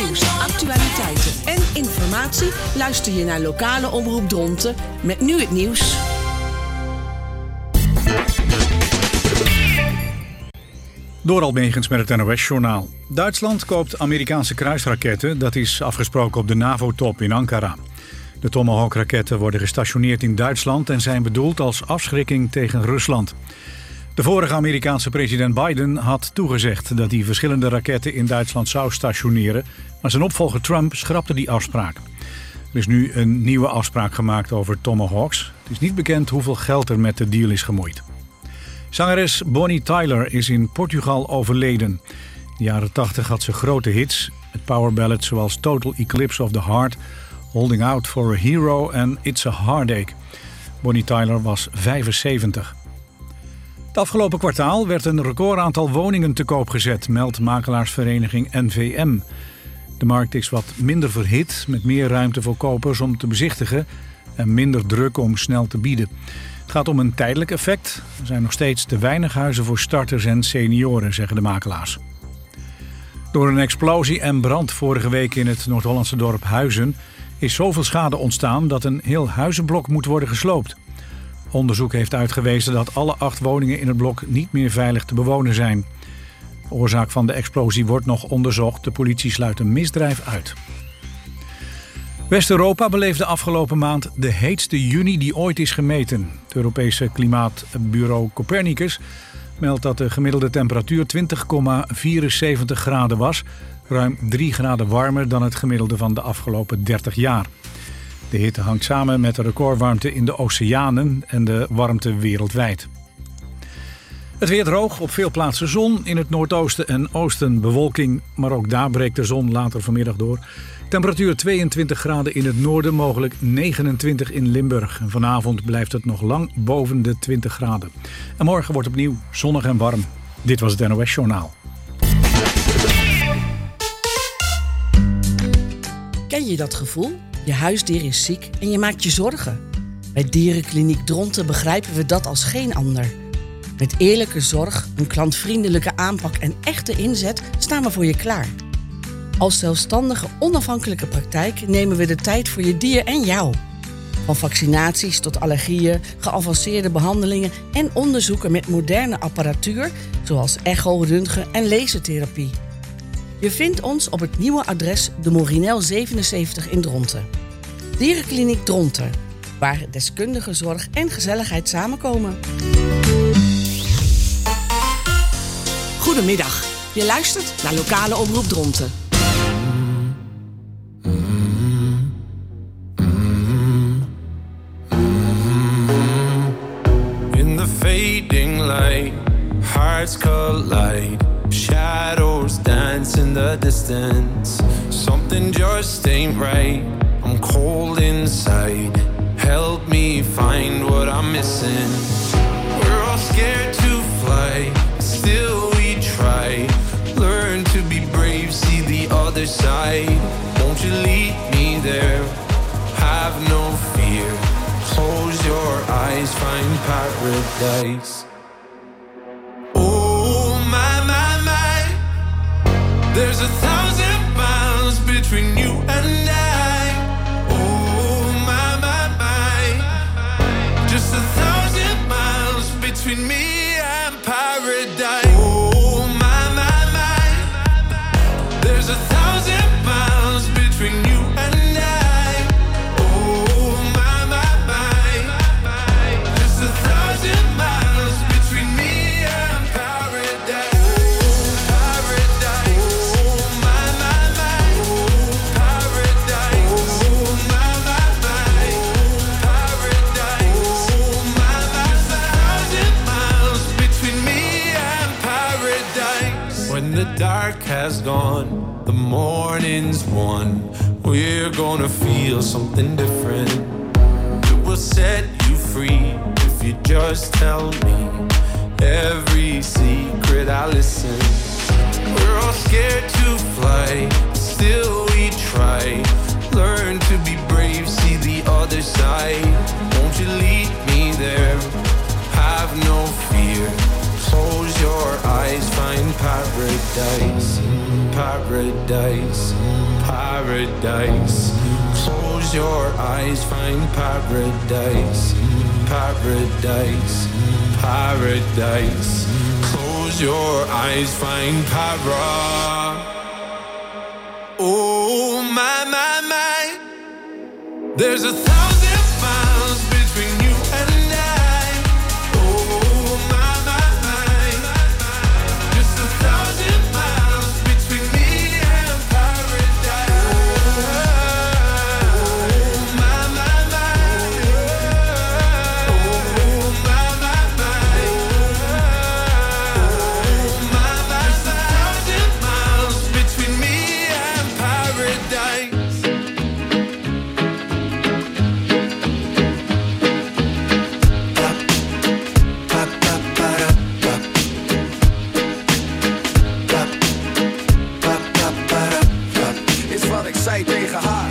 nieuws, actualiteiten en informatie luister je naar lokale omroep Dronten met nu het nieuws. Door Almegens met het NOS-journaal. Duitsland koopt Amerikaanse kruisraketten. Dat is afgesproken op de NAVO-top in Ankara. De Tomahawk-raketten worden gestationeerd in Duitsland en zijn bedoeld als afschrikking tegen Rusland. De vorige Amerikaanse president Biden had toegezegd dat hij verschillende raketten in Duitsland zou stationeren, maar zijn opvolger Trump schrapte die afspraak. Er is nu een nieuwe afspraak gemaakt over Tomahawks. Het is niet bekend hoeveel geld er met de deal is gemoeid. Zangeres Bonnie Tyler is in Portugal overleden. In de jaren 80 had ze grote hits, met powerballads zoals Total Eclipse of the Heart, Holding Out for a Hero en It's a Heartache. Bonnie Tyler was 75. Het afgelopen kwartaal werd een recordaantal woningen te koop gezet, meldt makelaarsvereniging NVM. De markt is wat minder verhit, met meer ruimte voor kopers om te bezichtigen en minder druk om snel te bieden. Het gaat om een tijdelijk effect. Er zijn nog steeds te weinig huizen voor starters en senioren, zeggen de makelaars. Door een explosie en brand vorige week in het Noord-Hollandse dorp Huizen is zoveel schade ontstaan dat een heel huizenblok moet worden gesloopt. Onderzoek heeft uitgewezen dat alle 8 woningen in het blok niet meer veilig te bewonen zijn. De oorzaak van de explosie wordt nog onderzocht. De politie sluit een misdrijf uit. West-Europa beleefde afgelopen maand de heetste juni die ooit is gemeten. Het Europese klimaatbureau Copernicus meldt dat de gemiddelde temperatuur 20,74 graden was. Ruim 3 graden warmer dan het gemiddelde van de afgelopen 30 jaar. De hitte hangt samen met de recordwarmte in de oceanen en de warmte wereldwijd. Het weer droog, op veel plaatsen zon, in het noordoosten en oosten bewolking. Maar ook daar breekt de zon later vanmiddag door. Temperatuur 22 graden in het noorden, mogelijk 29 in Limburg. En vanavond blijft het nog lang boven de 20 graden. En morgen wordt opnieuw zonnig en warm. Dit was het NOS Journaal. Ken je dat gevoel? Je huisdier is ziek en je maakt je zorgen. Bij Dierenkliniek Dronten begrijpen we dat als geen ander. Met eerlijke zorg, een klantvriendelijke aanpak en echte inzet staan we voor je klaar. Als zelfstandige, onafhankelijke praktijk nemen we de tijd voor je dier en jou. Van vaccinaties tot allergieën, geavanceerde behandelingen en onderzoeken met moderne apparatuur, zoals echo, röntgen en lasertherapie. Je vindt ons op het nieuwe adres de Morinel 77 in Dronten. Dierenkliniek Dronten, waar deskundige zorg en gezelligheid samenkomen. Goedemiddag, je luistert naar lokale omroep Dronten. In the fading light, hearts collide. Shadows dance in the distance. Something just ain't right. I'm cold inside. Help me find what I'm missing. We're all scared to fly, still we try. Learn to be brave, see the other side. Won't you lead me there? Have no fear. Close your eyes, find paradise. There's 1,000 miles between you and I. Oh, my, my, my. Just 1,000 miles between me and paradise. Oh, my, my, my. There's 1,000 miles between you and I. Oh, my, my, my. Just 1,000 miles between me and paradise. The dark has gone, the morning's won. We're gonna feel something different. It will set you free if you just tell me every secret I listen. We're all scared to fly, still we try. Learn to be brave, see the other side. Won't you lead me there? Have no fear. Close your eyes, find paradise, paradise. paradise, paradise. Close your eyes, find paradise, paradise, paradise. Close your eyes, find para. Oh my, my, my. There's 1,000 miles between you and I. Oh my, my, my. Just 1,000 miles between me and paradise. Oh my, my, my. Oh my, my, my. Oh my, my, my. 1,000 miles between me and paradise. Tegen haar.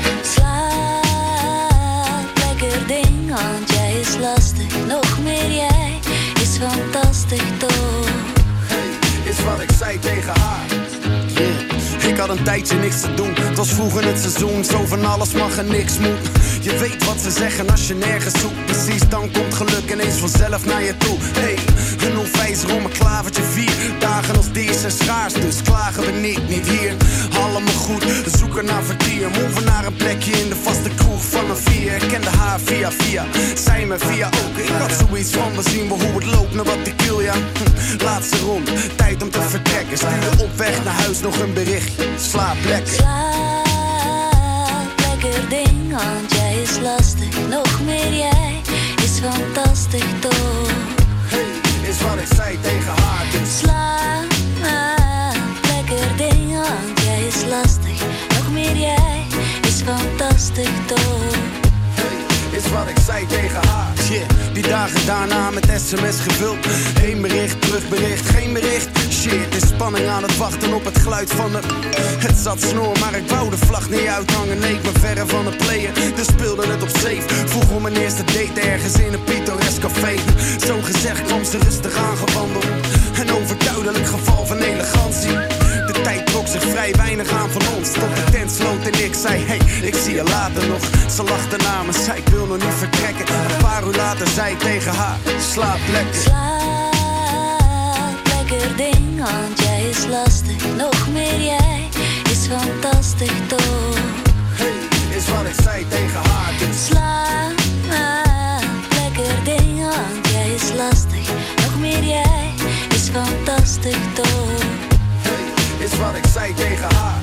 Slaap, lekker ding, want jij is lastig. Nog meer jij is fantastisch toch. Hey, is wat ik zei tegen haar. Yeah. Ik had een tijdje niks te doen. Het was vroeg in het seizoen, zo van alles mag en niks moet. Je weet wat ze zeggen als je nergens zoekt. Precies, dan komt geluk ineens vanzelf naar je toe. Hey, een onwijzer om een klavertje 4. Dagen als deze zijn schaars, dus klagen we niet hier. Allemaal goed, we zoeken naar vertier. Moven naar een plekje in de vaste kroeg van een 4. Ik kende haar via, zij me via ook. Ik had zoiets van, we zien wel hoe het loopt naar wat ik wil, ja. Laatste rond, tijd om te vertrekken. Stuurde op weg naar huis nog een berichtje. Slaap lekker. Slaap, lekker ding, want jij is lastig. Nog meer jij is fantastisch toch. Hey, is wat ik zei tegen haar. Dus Slaap, lekker ding, want jij is lastig. Nog meer jij is fantastisch toch. is wat ik zei tegen haar. Shit, die dagen daarna met sms gevuld. Heen bericht, terugbericht, geen bericht. Shit, is spanning aan het wachten op het geluid van de... Het zat snor, maar ik wou de vlag niet uithangen. Nee, ik ben verre van het playen, dus speelde het op safe. Vroeg om mijn eerste date ergens in een pittoresk café. Zo gezegd kwam ze rustig aangewandeld. Een overduidelijk geval van elegantie. De tijd trok zich vrij weinig aan van ons. Tot de tent sloot en ik zei, hey, ik zie je later nog. Ze lachte na me, zei ik wil nog niet vertrekken. Een paar uur later zei ik tegen haar, slaap lekker. Slaap lekker ding, want jij is lastig. Nog meer jij is fantastisch toch. Hey, is wat ik zei tegen haar. Dus slaap lekker ding, want jij is lastig. Nog meer jij is fantastisch toch. Hey, is wat ik zei tegen haar.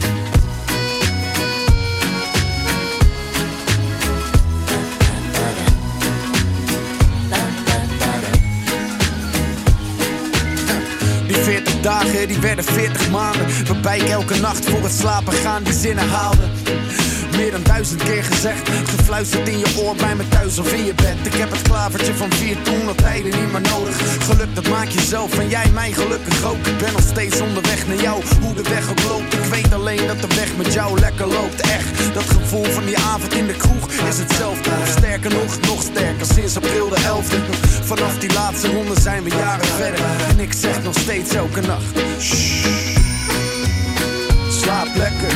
Die 40 dagen, die werden 40 maanden. Waarbij ik elke nacht voor het slapen gaan die zinnen haalde. Meer dan 1000 keer gezegd, gefluisterd in je oor bij me thuis of in je bed. Ik heb het klavertje van 4 toen al tijden niet meer nodig. Geluk dat maak je zelf en jij mij gelukkig ook. Ik ben nog steeds onderweg naar jou, hoe de weg ook loopt. Ik weet alleen dat de weg met jou lekker loopt. Echt, dat gevoel van die avond in de kroeg is hetzelfde. Sterker nog sterker, sinds april de 11e. Vanaf die laatste ronde zijn we jaren verder. En ik zeg nog steeds elke nacht, shh, slaap lekker.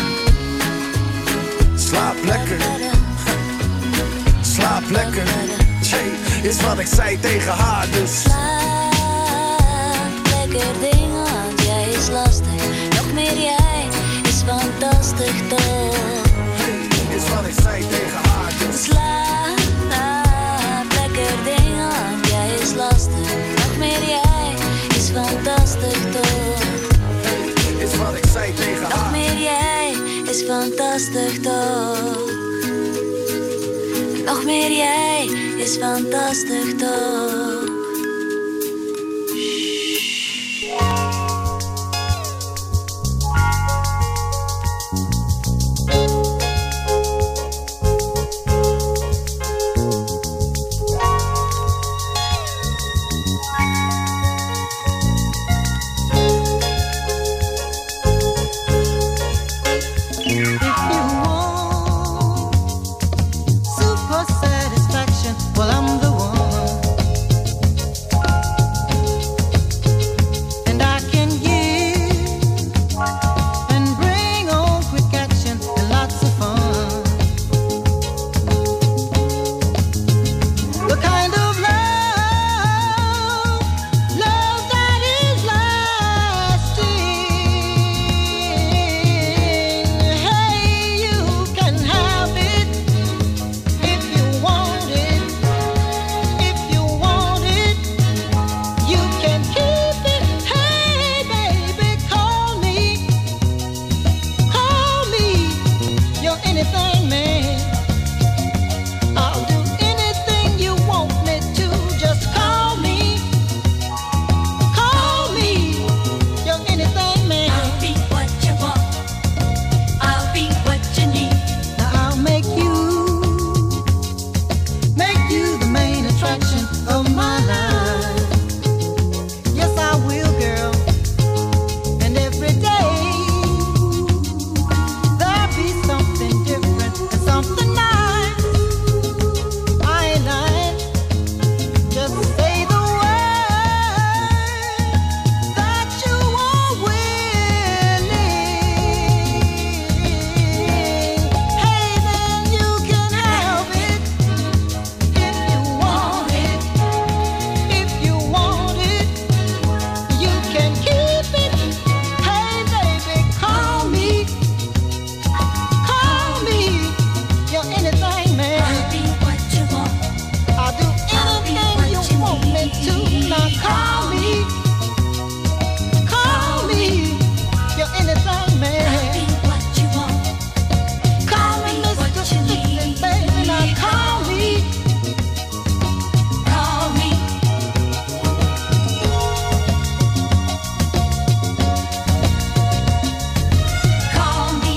Slaap lekker, slaap lekker. Jay, is wat ik zei tegen haar dus. Slaap lekker ding, want jij is lastig. Nog meer jij is fantastisch toch. Hey, is wat ik zei tegen haar dus. Slaap lekker ding, want jij is lastig. Nog meer jij is fantastisch toch. Hey, is wat ik zei tegen haar. Nog meer jij is fantastisch toch. Nog meer jij is fantastisch toch. Super satisfaction, well I'm the one. anything, man. I'll do anything you want me to. Just call me. Call me. You're anything, man. I'll be what you want. I'll be what you need. Now I'll make you the main attraction of my life. Yes, I will, girl. And every day there'll be something different and something nice. I ain't lying. Just say the word that you are willing. Hey, then you can have it if you want it. If you want it, you can keep it. Hey, baby, call me. Call me. You're anything, man. I'll be what you want. I'll do anything you want me to. Now call me. Call me. You're anything, I'll man. be what you want. Call me, what Mr. you need. Flippin', baby. Now call me. Call me. Call me.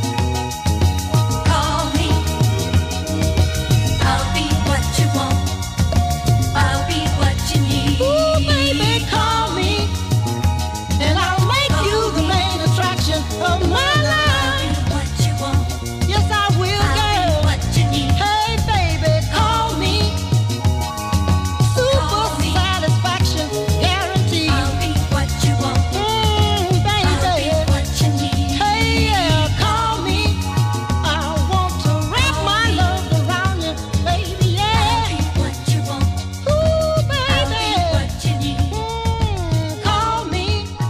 Call me. I'll be what you want. I'll be what you need. Ooh, baby, call me. And I'll make you the main attraction of my I'll life. be what you want. Yes, I will, I'll be girl. what you need. Hey, baby, call me. Super Call me. satisfaction guaranteed. I'll be what you want. I'll be Baby. what you need. Hey, yeah, call me. I want to wrap my love around you, baby, I'll yeah. be what you want. Ooh, I'll be baby. what you need. Call me.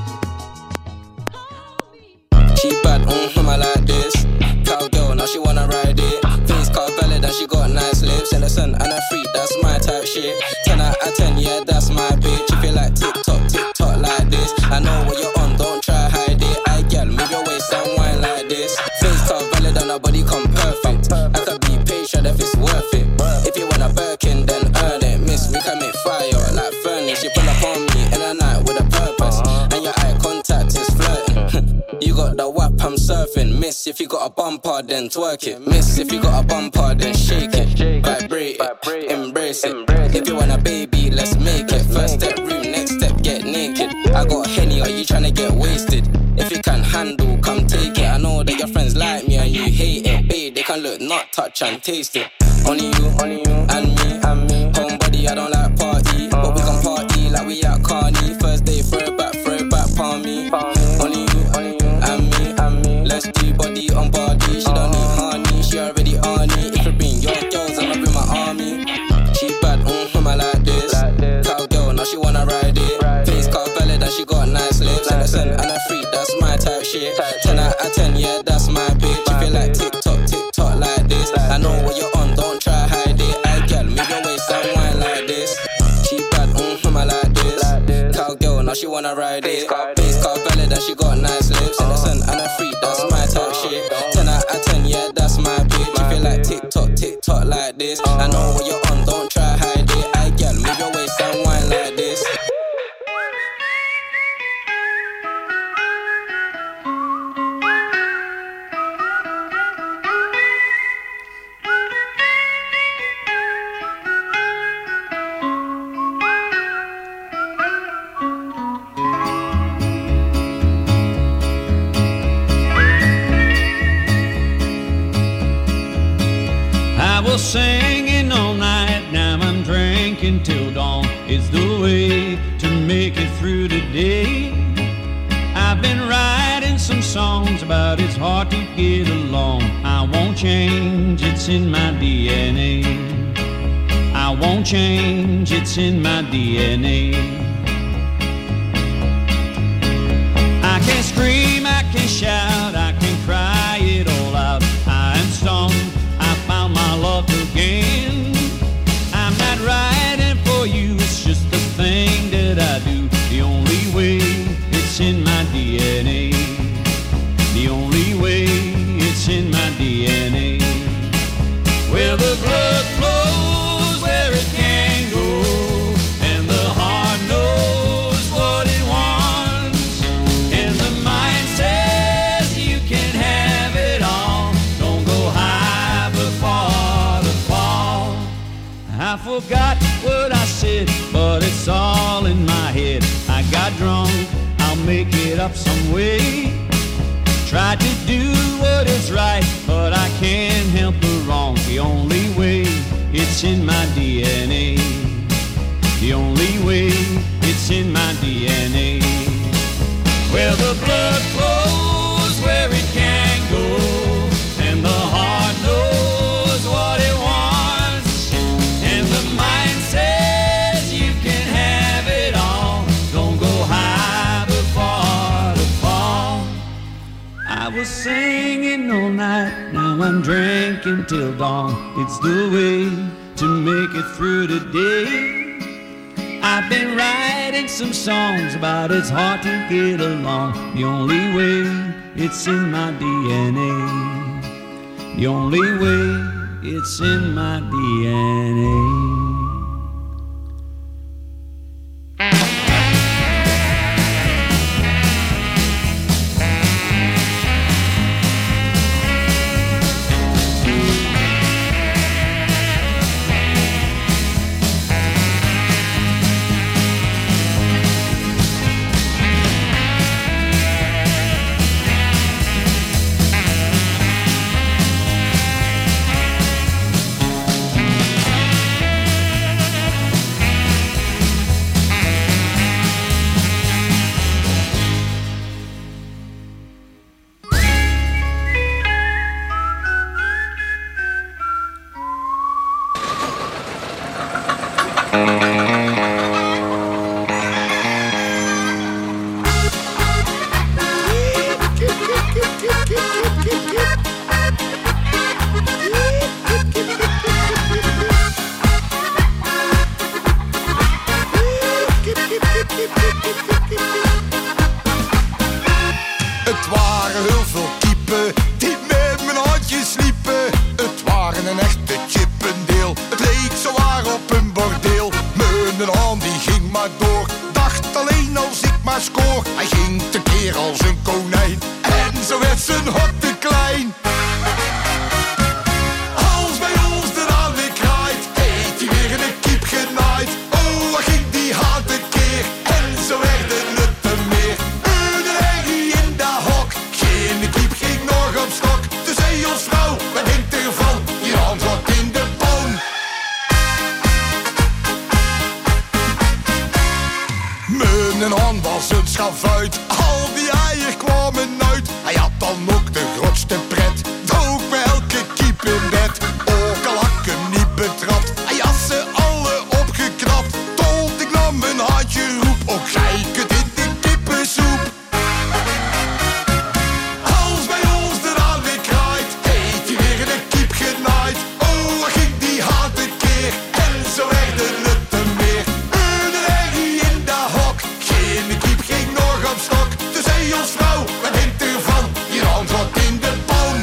She bad, I like this. Cowgirl, now she wanna ride it. Face car valid and she got nice lips. Innocent and a freak, that's my type shit. 10 out of 10, yeah, that's my bitch. If you like TikTok like this, I know what you're on, don't try hide it. I girl, move your waist and wine like this. Face car valid and her body come perfect. I could be patient if it's worth it. If you want a Birkin, then earn it. Miss, we can make fire like furnace. You pull up on me in a night with a purpose, and your eye contact is flirting. You got the whap, I'm surfing. Miss, if you got a bumper, then twerk it. Miss, if you got a bumper, then shake it. Vibrate it, embrace it. If you want a baby, let's make it. First step room, next step, get naked. I got Henny, are you tryna get wasted? If you can handle, come take it. I know that your friends like me and you hate it. Babe, they can look, not touch and taste it. Only you, and me. Homebody, I don't like party, but we can party like we at Carney. First day, throw it back, palm me. Only you, and me. Let's do body on body. She don't need honey, she already on it. If you bring your girls, I'ma bring my army. She bad, I like this. Cowgirl, now she wanna ride it. Face car valid and she got nice lips. Innocent and a freak, that's my type shit. 10 out of 10, yeah, that's my bitch. If you like TikTok like this, I know what you're on, don't try hide it. I girl, move your waist and wine like this. She bad, I like this. Cowgirl, now she wanna ride it. Face car valid and she got nice lips. Innocent and a freak, that's my type shit. 10 out of 10, yeah, that's my bitch. If you like TikTok like this, I know what you're on, don't try hide it. I girl, move your waist and wine like this. I was singing all night, now I'm drinking till dawn. It's the way to make it through the day. I've been writing some songs about it's hard to get along. I won't change, it's in my DNA. I won't change, it's in my DNA. I can scream, I can shout, I can cry it all out. I am stoned, I found my luck again. I'm not writing for you, it's just the thing that I do. The only way, it's in my DNA. The only way, it's in my DNA. up some way. Try to do what is right, but I can't help the wrong. The only way, it's in my DNA. The only way, it's in my DNA. Where the blood flows, where it can go, and the heart knows what it wants, and the mind says you can have it all. Don't go high before the fall. I was singing all night, now I'm drinking till dawn. It's the way to make it through the day. I've been writing some songs about it's hard to get along. The only way, it's in my DNA. The only way, it's in my DNA. Het waren heel veel kiepen die met mijn handjes sliepen. Het waren een echte chippendeel, het leek zowaar op een bordeel. Mijn hand die ging maar door, dacht alleen als ik maar scoor. Hij ging tekeer als een konijn en zo werd zijn hok te klein. Als bij ons de raam weer kraait, heeft hij weer in een kiep genaaid. Oh, waar ging die haan tekeer en zo werden het er meer. Een herrie in dat hok, geen kiep ging nog op stok. De zeeonsvrouw, wat denkt ervan? Je hand wordt in de boom. Mijn hand was een schavuit, al die eieren kwamen uit. Hij had dan ook de grootste pret, dook bij elke kiep in bed. Ook al had ik hem niet betrapt, hij had ze alle opgeknapt. Tot ik nam mijn handje roep, ook gijk het in de kippensoep. Als bij ons de haan weer kraait, heeft hij weer in een kiep genaaid. Oh, waar ging die haan tekeer en zo werden het er meer. Een herrie in dat hok, geen kiep ging nog op stok. De zeeonsvrouw, wat denkt ervan? Je hand wordt in de boom.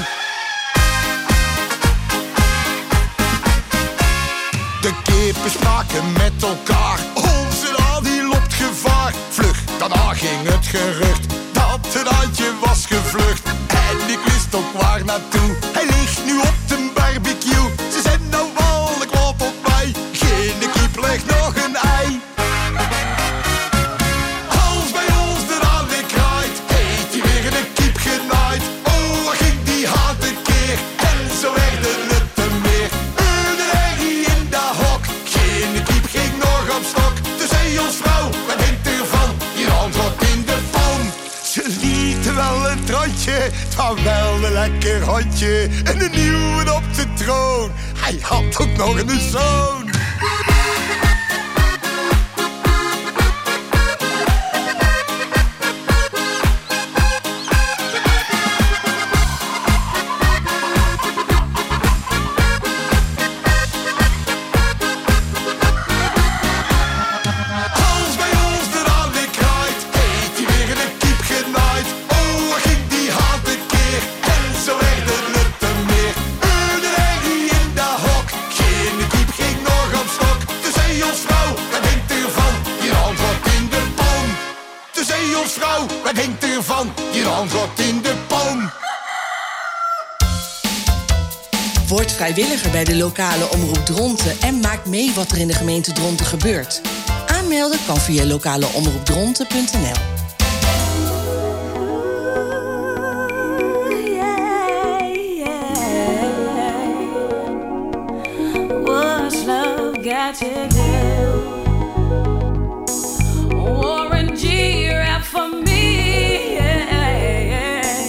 De kippen spraken met elkaar, onze haan die loopt gevaar. Vlug, daarna ging het gerucht dat het handje was gevlucht. En ik wist ook waar naartoe, hij ligt nu op de barbecue. Ze zijn nou wel de kwaad op mij, geen kiep legt nog een ei. Als bij ons de haan weer kraait, heeft hij weer in een kiep genaaid. Oh, waar ging die haan tekeer en zo werden het er meer. Een herrie in dat hok, geen kiep ging nog op stok. De zeeonsvrouw, wat denkt ervan? Je hand wordt in de boom. Ze lieten wel een trotje, het was wel een lekker hondje. En een nieuwe op de troon, hij had ook nog een zoon. Als bij ons de haan weer kraait, heeft hij weer in een kiep genaaid. Oh, waar ging die haan tekeer en zo werden het er meer. Een herrie in dat hok, geen kiep ging nog op stok. De zeeonsvrouw, wat denkt ervan? Je hand wordt in de boom. De zeeonsvrouw, wat denkt ervan? Je hand wordt in de boom. Word vrijwilliger bij de lokale omroep Dronten en maak mee wat er in de gemeente Dronten gebeurt. Aanmelden kan via lokaleomroepdronten.nl. got to do. Warren G, rap for me. Yeah.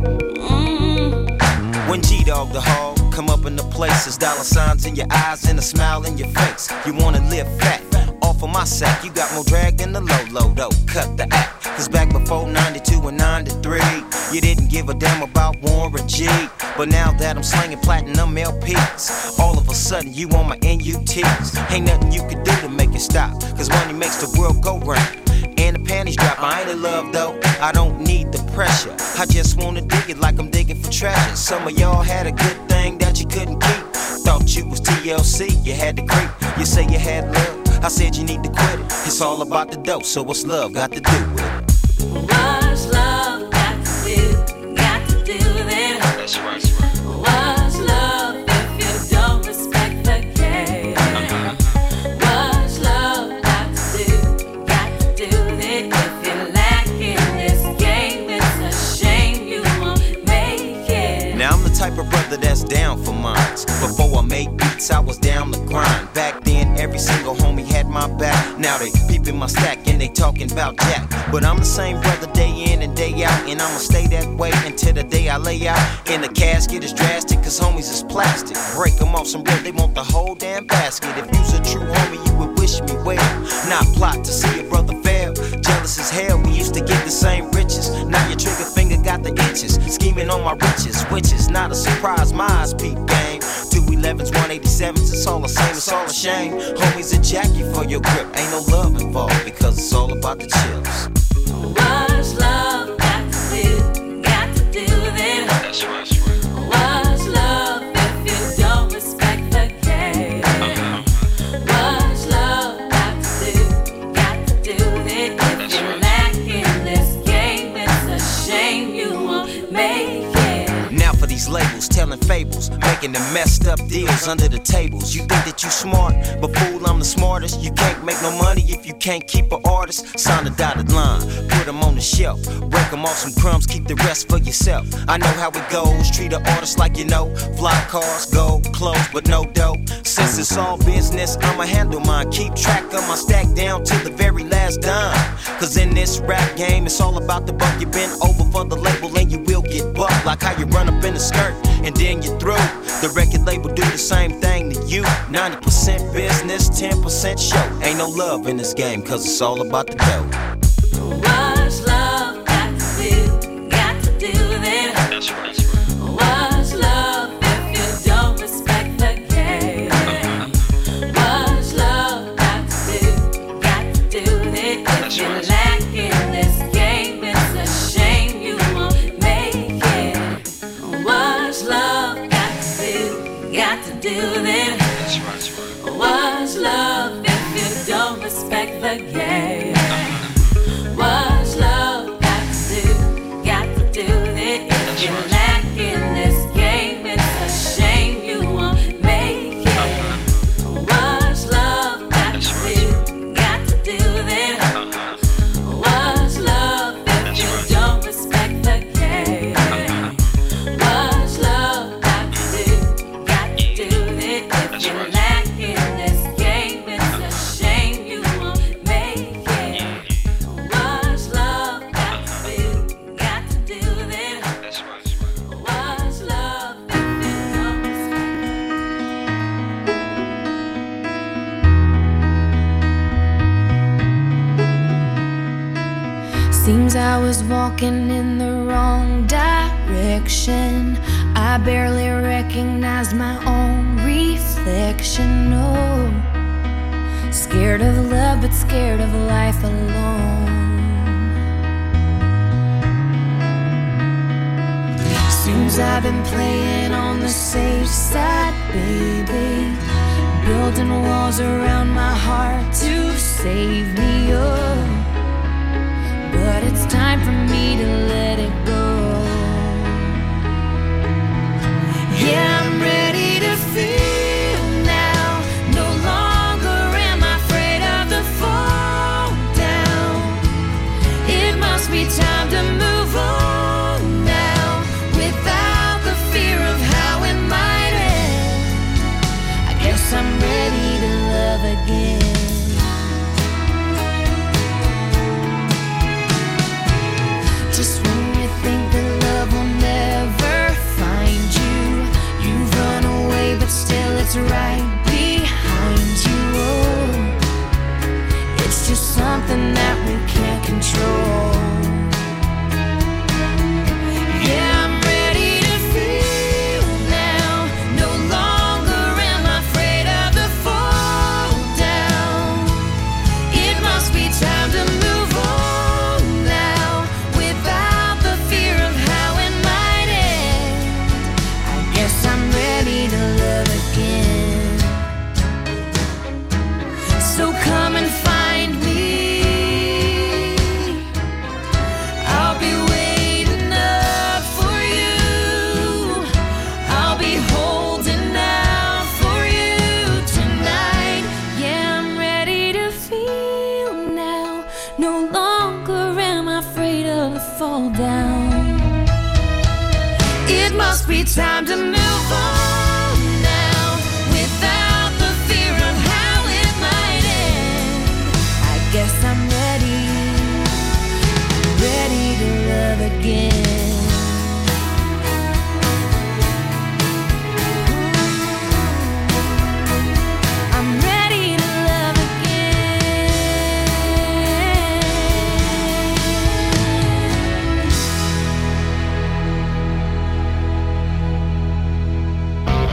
When G-Dog the Hog come up in the places, dollar signs in your eyes and a smile in your face. You wanna live fat, off of my sack. You got more drag than the low, though. Cut the act. Cause back before 92 and 93, you didn't give a damn about Warren G. But now that I'm slinging platinum LPs, all of a sudden you on my NUTs. Ain't nothing you can do to make it stop, cause money makes the world go round. And the panties drop, I ain't in love though, I don't need the pressure. I just wanna dig it like I'm digging for treasure. Some of y'all had a good thing that you couldn't keep. Thought you was TLC, you had to creep. You say you had love, I said you need to quit it. It's all about the dope, so what's love got to do with it? What's love got to do? Got to do then. That's right. What's love if you don't respect the game? What's love got to do? Got to do then. If you're lacking this game, it's a shame you won't make it. Now I'm the type of brother that's down for mines. Before I made beats, I was down the grind. Back then, every single homie had my back. Now they peeping my stack and they talking about Jack. But I'm the same brother day in and day out, and I'ma stay that way until the day I lay out. And the casket is drastic, cause homies is plastic. Break them off some bread, they want the whole damn basket. If you's a true homie, you would wish me well. Not plot to see a brother fail. Jealous as hell, we used to get the same riches. Now your trigger finger got the itches. Scheming on my riches, which is not a surprise. My eyes peep game. 211s, 187s, it's all the same, it's all a shame. Homies a Jackie for your grip. Ain't no love involved because it's all about the chills. What's love got to do? Got to do then. That's right. What's love if you don't respect the game? What's love got to do? Got to do then. If you're lacking this game, it's a shame you won't make it. Now for these labels, telling fables, making the messed up deals under the tables. You think that you smart, but fool, I'm the smartest. You can't make no money if you can't keep an artist. Sign a dotted line, put them on the shelf. Break them off some crumbs, keep the rest for yourself. I know how it goes, treat an artist like you know. Fly cars, gold, clothes, but no dough. Since it's all business, I'ma handle mine. Keep track of my stack down to the very last dime. Cause in this rap game, it's all about the buck. You been over for the label and you will get bucked. Like how you run up in a skirt and then you're through. The record label do the same thing to you. 90% business, 10% show. Ain't no love in this game, cause it's all about the dough. What's love got to do? Got to do then. That's right. What's love if you don't respect the game? What's love got to do? Got to do then. If you're lacking this game, it's a shame you won't make it. What's love got to do? Got to do then. That's right. What's love if you don't respect the game? What's love got to do? Got to do it. If you're lacking this game, it's a shame you won't make it. What's love got to do? Got to do it. What's love if you don't respect the game? What's love got to do? Got to do it. If you're lacking this game, it's a shame you won't make it. What's love got to do? Got to do then. What's love if you don't respect? Seems I was walking in the wrong direction. I barely recognized my own reflection. No, scared of love, but scared of life alone. Seems I've been playing on the safe side, baby. Building walls around my heart to save me, oh. But it's time for me to let it go. Yeah, I'm ready to feel now. No longer am I afraid of the fall down. It must be time to move on now, without the fear of how it might end. I guess I'm ready to love that's right behind you. It's just something that we can't control. Yeah, I'm ready to feel now. No longer am I afraid of the fall down. It must be time to move on now, without the fear of how it might end. I guess I'm ready to love again. So come and find me. I'll be waiting up for you. I'll be holding out for you tonight. Yeah, I'm ready to feel now. No longer am I afraid of the fall down. It must be time to move on now, without the fear of how it might end. I guess I'm ready to love again. I'm ready to love again.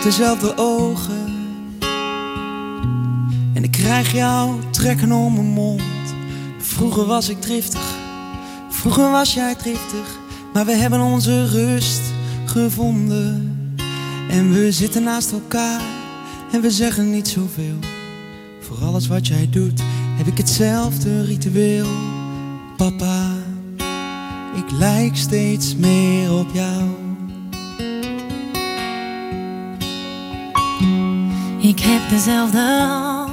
heb dezelfde ogen. En ik krijg jou trekken om mijn mond. Vroeger was ik driftig, vroeger was jij driftig. Maar we hebben onze rust gevonden. En we zitten naast elkaar en we zeggen niet zoveel. Voor alles wat jij doet heb ik hetzelfde ritueel. Papa, ik lijk steeds meer op jou. Ik heb dezelfde hand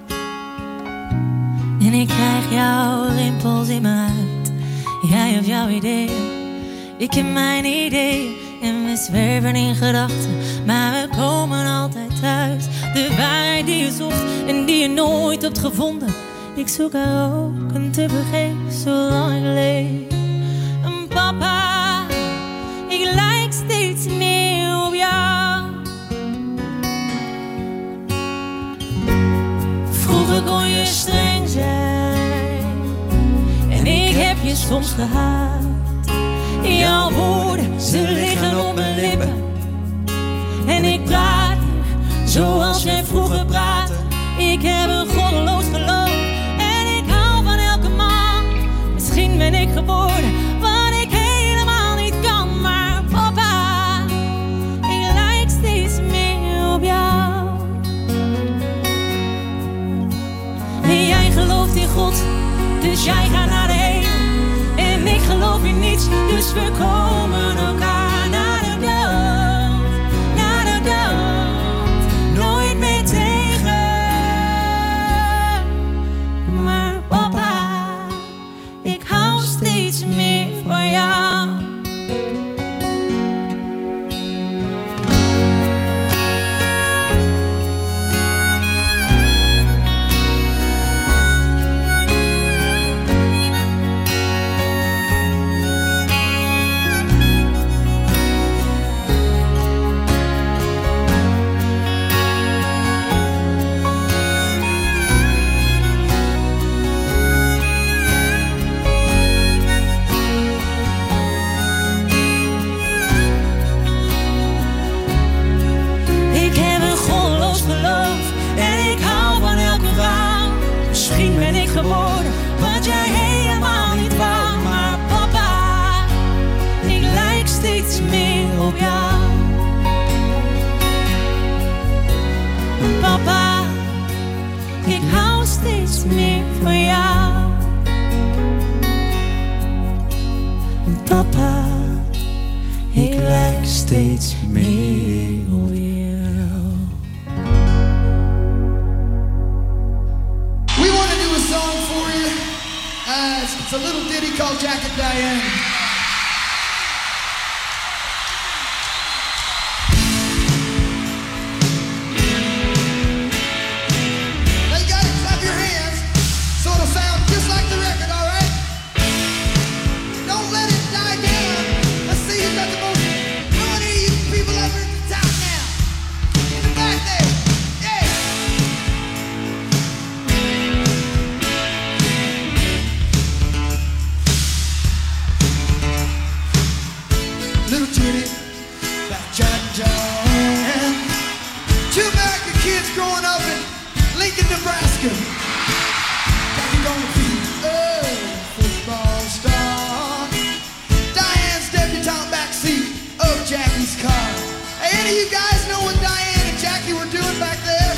en ik krijg jouw rimpels in mijn huid. Jij hebt jouw ideeën, ik heb mijn ideeën. En we zwerven in gedachten, maar we komen altijd thuis. De waarheid die je zocht en die je nooit hebt gevonden. Ik zoek haar ook en tevergeefs zolang ik leef. En papa, ik lijk steeds meer op jou. Vroeger kon je streng zijn en ik heb je soms gehaat. Jouw woorden, ze liggen op mijn lippen. En ik praat zoals jij vroeger praatte. Ik heb een goddeloos geloof en ik hou van elke man. Misschien ben ik geboren wat ik helemaal niet kan. Maar papa, ik lijk steeds meer op jou. En jij gelooft in God, dus jij gaat naar de hemel. En ik geloof in niets, dus we komen elkaar naar de dood, nooit meer tegen. Maar papa, ik hou steeds meer van jou. Misschien ben ik geboren wat jij helemaal niet wou. Maar papa, ik lijk steeds meer op jou. Papa, ik hou steeds meer van jou. Papa, ik lijk steeds meer op jou. It's a little ditty called Jack and Diane. Now you gotta clap your hands so it'll sound just like the record, alright? Don't let it die down. Let's see who's got the most money you people ever in town now. In the back there. Yeah. Little Judy, that Jack Diane. Two American kids growing up in Lincoln, Nebraska. Jackie gonna be a football star. Diane's debutante backseat of Jackie's car. Hey, any of you guys know what Diane and Jackie were doing back there?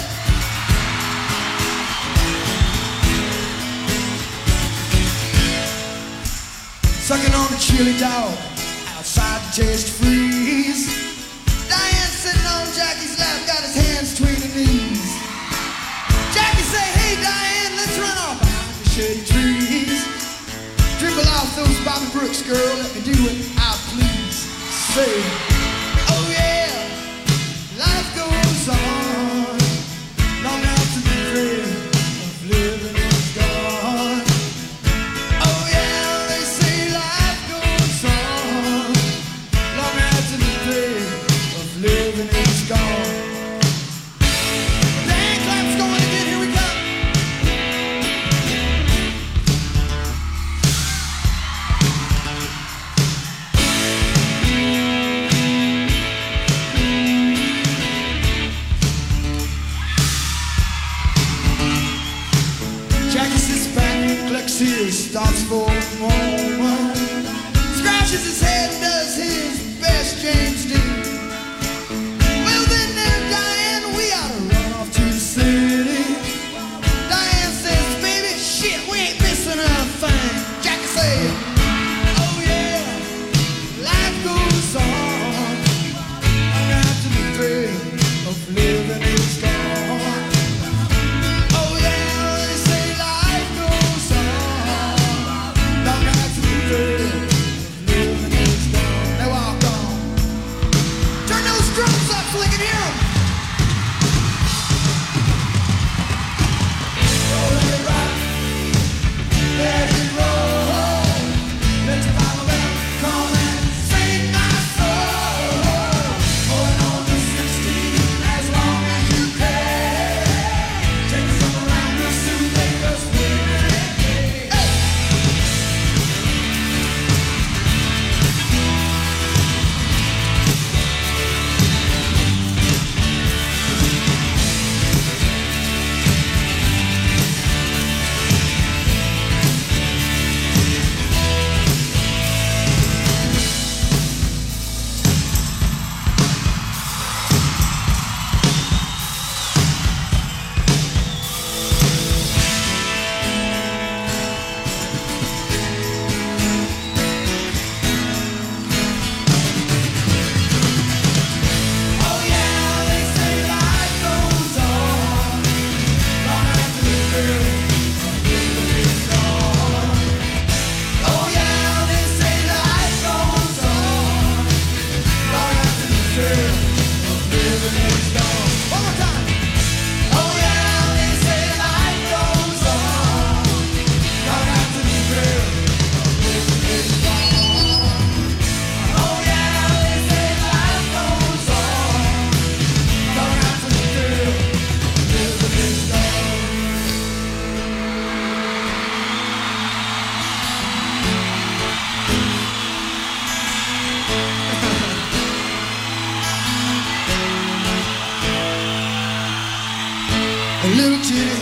Sucking on a chili dog outside the Taste Freeze. Diane sitting on Jackie's lap, got his hands between her knees. Jackie say, hey Diane, let's run off behind the shady trees. Dribble off those Bobby Brooks, girl, let me do what I please. Say, oh yeah, life goes on, long after the dream of living is gone. Oh yeah, they say life goes on, long after the dream of living is gone. The hand clap's going again, here we go. wipes tears, stops for a moment, scratches his head and does his best James Dean. Well then there, Diane, we ought to run off to the city. Diane says, baby, shit, we ain't missing a thing. Jackie said, oh yeah, life goes on. I'm got to be free of living is gone. Oh yeah, they say life goes on. I'm got to be free of living is gone. They walk on. Turn those drums up so we can hear 'em. Roll it right, let it roll. Let your mama come and sing my soul. Going on to 16 as long as you can. Take some around us to make us win again. Hey! Oh yeah, they say life goes on long after the thrill of living is gone. Oh yeah, they say life goes on long after the thrill of living is gone. One more time. Oh yeah, they say life goes on long after the thrill of living is gone. Oh yeah, they say life goes on long after the thrill of living is gone. A little titty,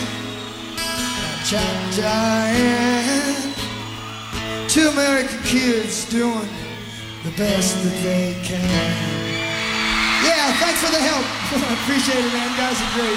giant. Two American kids doing the best that they can. Yeah, thanks for the help. Appreciate it, man. You guys are great.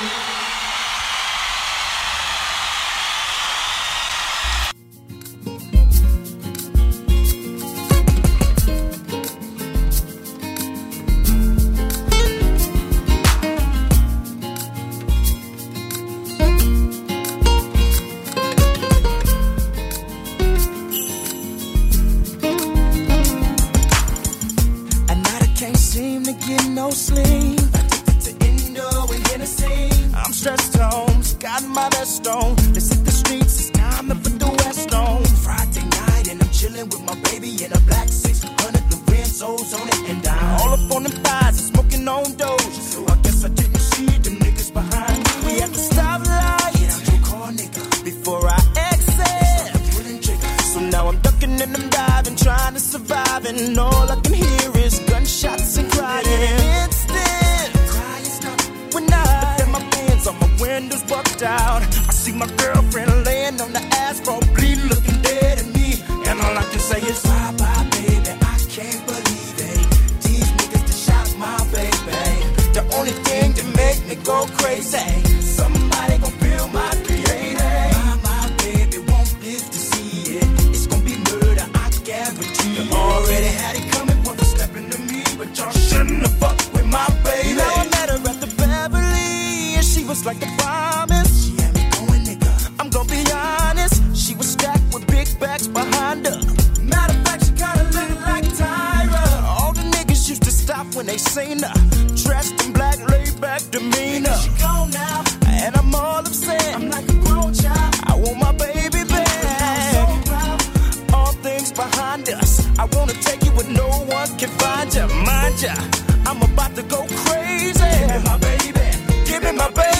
At night I can't seem to get no sleep. To Indo and Tennessee. I'm stressed home, got my vest on. Let's hit the streets, it's time to put the West on. Friday night and I'm chilling with my baby in a black 600 Lorenzo's on it. And I'm all up on them thighs and smoking on Doja. So I guess I didn't see them niggas behind me. We at the stoplight, get out your car, nigga, before I exit. So now I'm ducking and I'm diving, trying to survive, and all I can hear is gunshots and crying. Instant crying stop when I look at my pants on my windows bucked out. I see my girlfriend laying on the asphalt, bleeding, looking dead at me, and all I can say is bye bye, baby. I can't believe it. These niggas that shot my baby. The only thing that make me go crazy. Somebody gon' feel my creator. My baby won't live to see it. It's gon' be murder, I guarantee. You already had it coming when you step into me, but y'all shouldn't have fucked with my baby. Now I met her at the Beverly, and she was like the promise. She had me going, nigga, I'm gon' be honest. She was stacked with big bags behind her. Matter of fact, she kinda looked like Tyra. All the niggas used to stop when they seen her, dressed in black, laid back demeanor. She gone now, and I'm all upset. I'm like a grown child. I want my baby back. So proud. All things behind us. I wanna take you where no one can find you. Mind ya, I'm about to go crazy. Give me my baby. Give me my baby.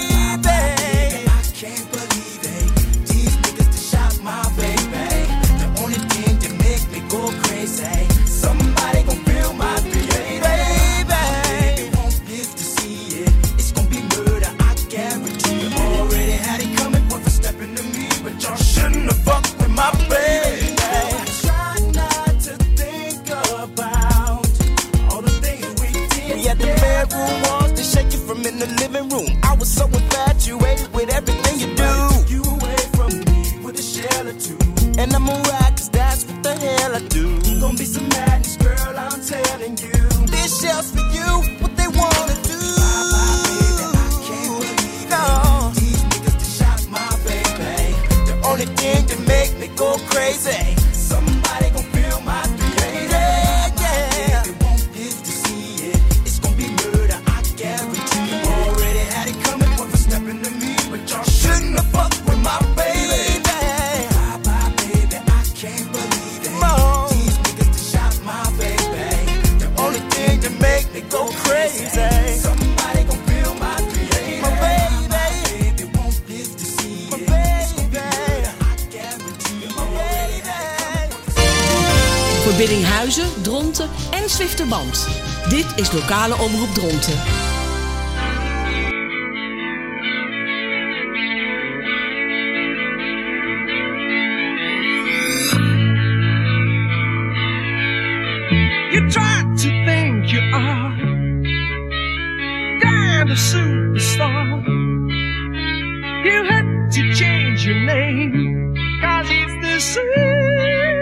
I can't believe it. These niggas that shot my baby. The only thing that make me go crazy. Somebody gon' feel my baby. Baby won't live to see it. It's gon' be murder, I guarantee. You already had it coming, one for stepping to me, but y'all shouldn't have fucked I was so infatuated with everything you do. Took you away from me with a shell or two. And I'm alright, cause that's what the hell I do. Gonna be some madness, girl, I'm telling you. This shell's for you, what they wanna do. Bye, baby, I can't believe it. No. These niggas that shot my baby. The only thing that make me go crazy. Somebody gon' feel my 380. Yeah. They won't live to see it. It's gon' be murder, I guarantee. Already had it coming for stepping to me, but y'all shouldn't have fucked with my baby. Bye, baby, I can't believe it. These niggas that shot my baby. The only thing that make me go crazy. Somebody gon' feel my 380. My baby won't live to see it. My baby, I guarantee. My baby. Voor Biddinghuizen, Dronten en Zwifterband. Dit is lokale omroep Dronten. You try to think you are kind of superstar. You had to change your name, cause it's the same.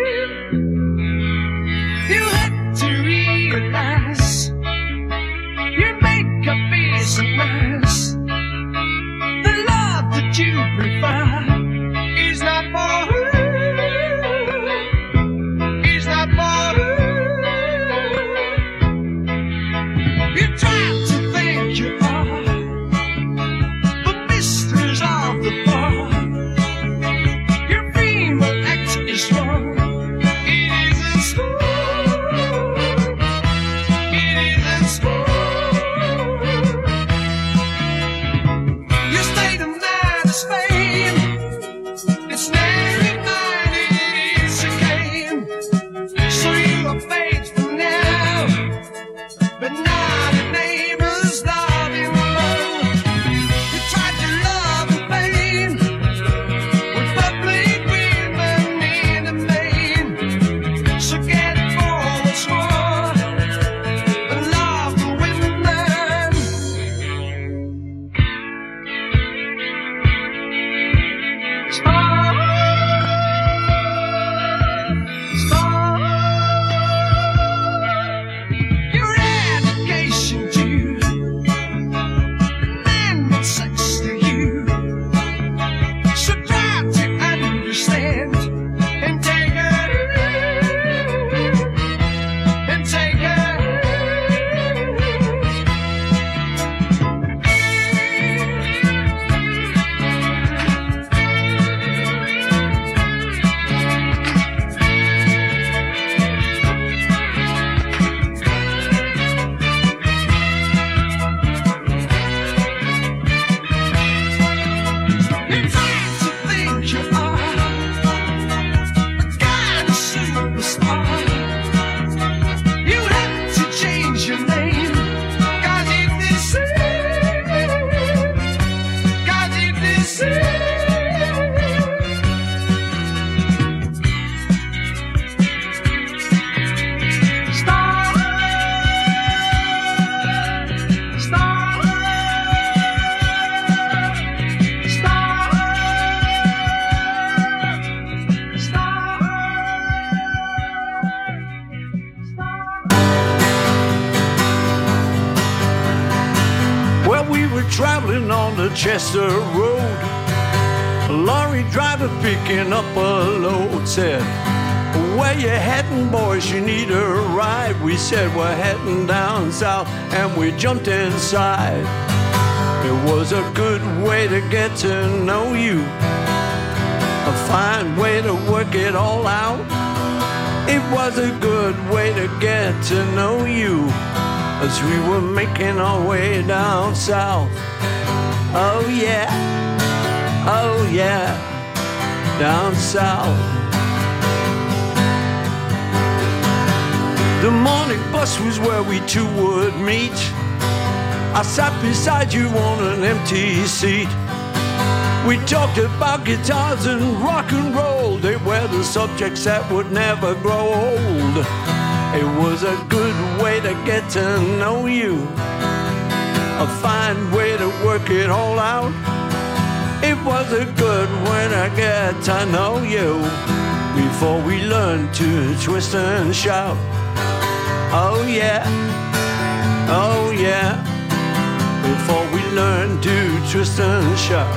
You had to realize your makeup isn't nice. The love that you prefer is not for her. Is not for her. You try to think you are the mistress of the bar. Your female act is wrong. It isn't school. It isn't school. Your state of mind is fame. It's never mine, it is a game. So you are faithful now, but now the neighbors love you alone. You tried to love and fame with public women in the main. So get it for what's more and love the women. Smile, smile. Your education due, men with sex to you. So try to understand and take it, and take it. You try to think you are the kind of superstar. You have to change your name, cause it's the same. Cause it's the same. Star, star, Well, we were traveling on the Chester Road. A lorry driver picking up a load said, "Where you heading, boys? You need a ride." We said, "We're heading down south," and we jumped inside. It was a good way to get to know you, a fine way to work it all out. It was a good way to get to know you as we were making our way down south. Oh yeah, down south. The morning bus was where we two would meet. I sat beside you on an empty seat. We talked about guitars and rock and roll. They were the subjects that would never grow old. It was a good way to get to know you, a fine way to work it all out. It was a good way to get to know you before we learned to twist and shout. Oh yeah, oh yeah, before we learned to twist and shout.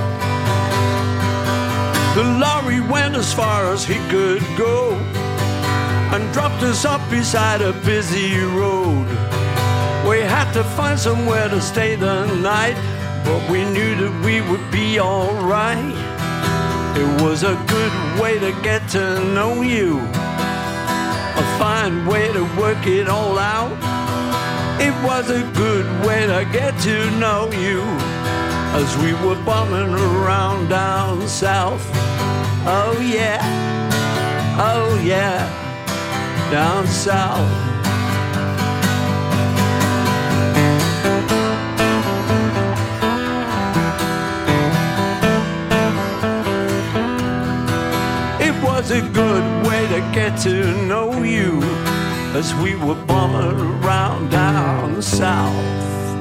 The lorry went as far as he could go and dropped us up beside a busy road. We had to find somewhere to stay the night, but we knew that we would be alright. It was a good way to get to know you, a fine way to work it all out. It was a good way to get to know you as we were bumming around down south. Oh yeah, oh yeah, down south. It was a good way to get to know you as we were bumming around down south.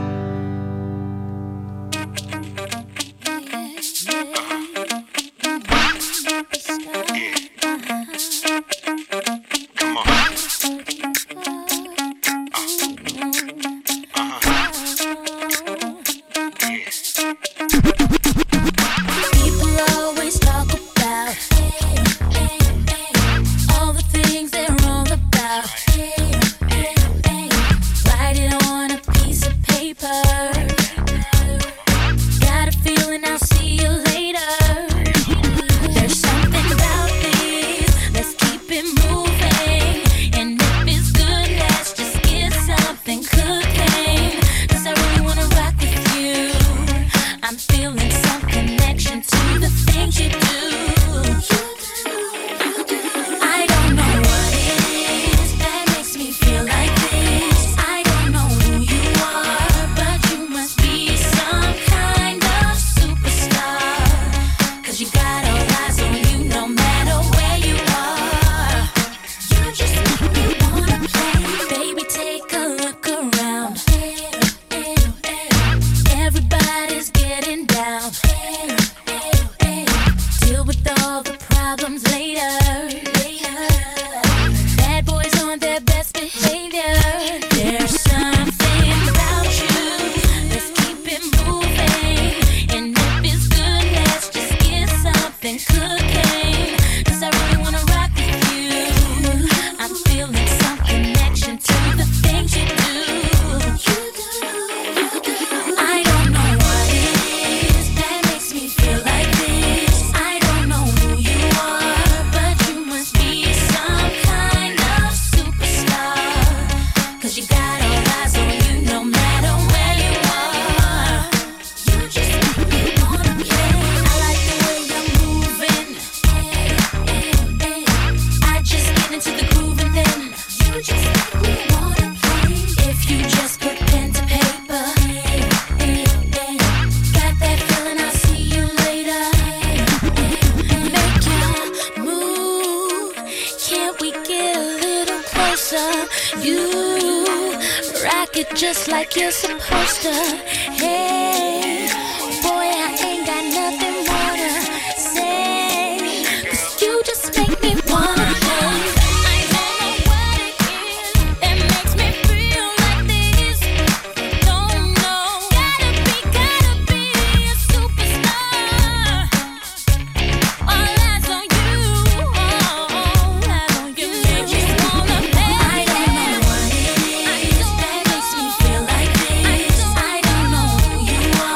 Just like you're supposed to. Hey, boy, I ain't got nothing more to say, 'cause you just make me wanna play. I don't know what it is that makes me feel like this. Don't know. Gotta be a superstar. All eyes on you. All eyes on you. Make me wanna play. I don't know what it is that makes me feel like this. I don't know who you are.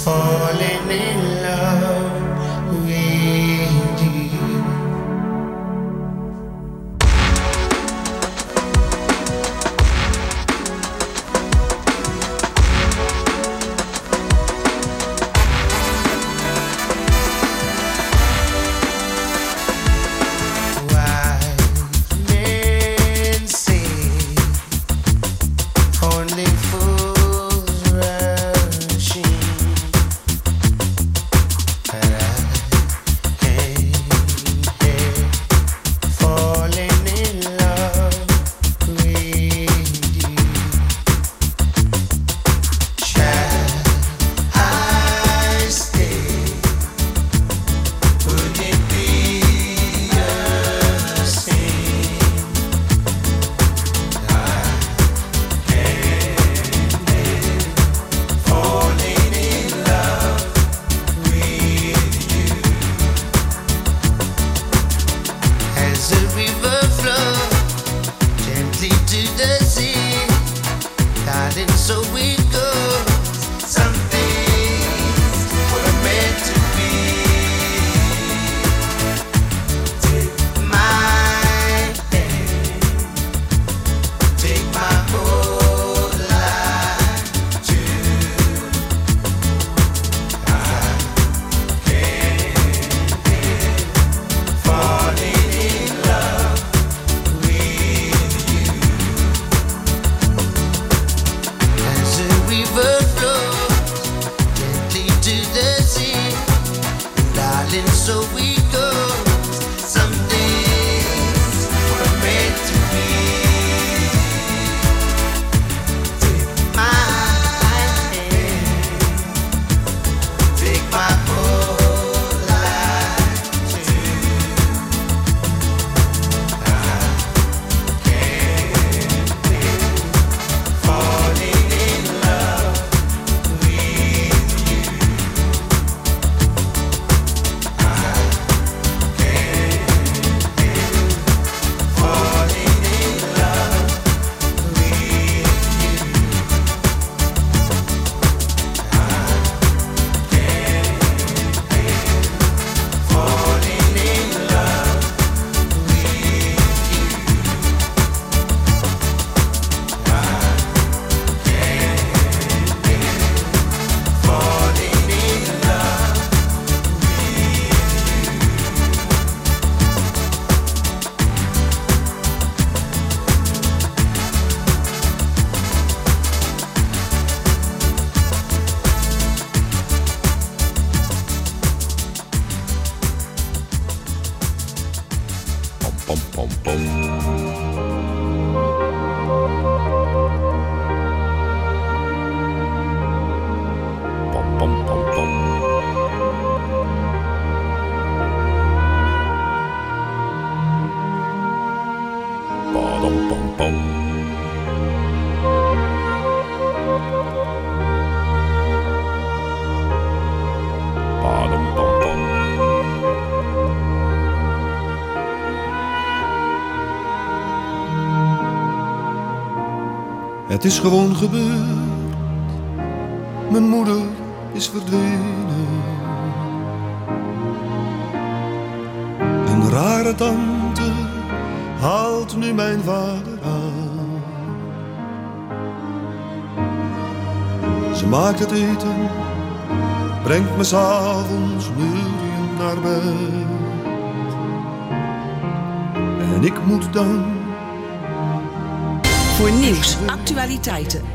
falling in love with you. Het is gewoon gebeurd, mijn moeder is verdwenen. Een rare tante haalt nu mijn vader aan. Ze maakt het eten, brengt me 's avonds neuriënd naar bed. En ik moet dan... Voor nieuws, actualiteiten